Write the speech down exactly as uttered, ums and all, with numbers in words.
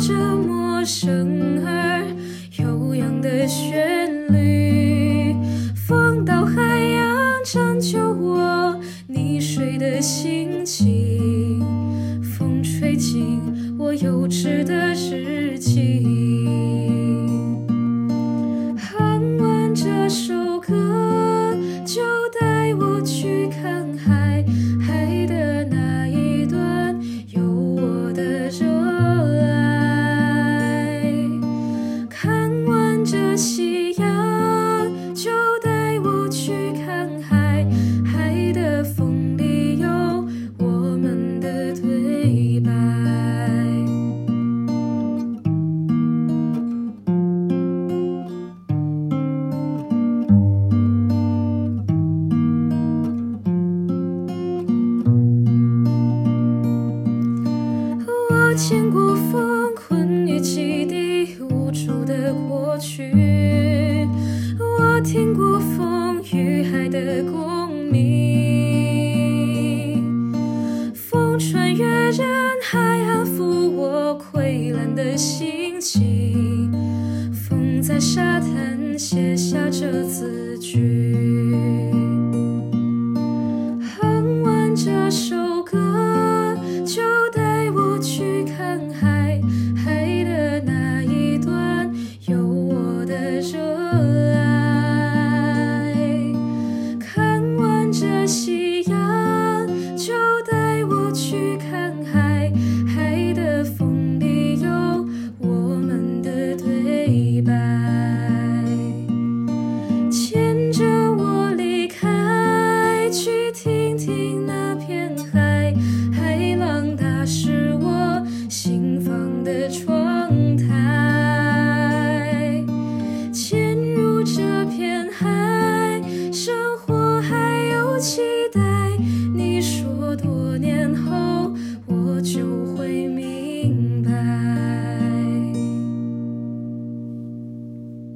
着陌生而悠扬的旋律，风到海洋拯救我溺水的心情，风吹进我幼稚的日记。哼完这首歌，就带我去看海，海的那一端有我的热爱。看完这夕阳，就带我去看海，海的风里有我们的对白。我见过风困于基地无助的过去，我听过风与海的共鸣，风穿越人海安抚我溃烂的心情，风在沙滩写下这字句。哼完这首歌，就带我去看海，海的那一端有我的热爱。看完这夕阳，就带我去看海，海的风里有我们的对白。牵着我离开，去听听那片海，海浪打湿我心房的窗台。潜入这片海，生活还有期待，你说多年后我就会明白。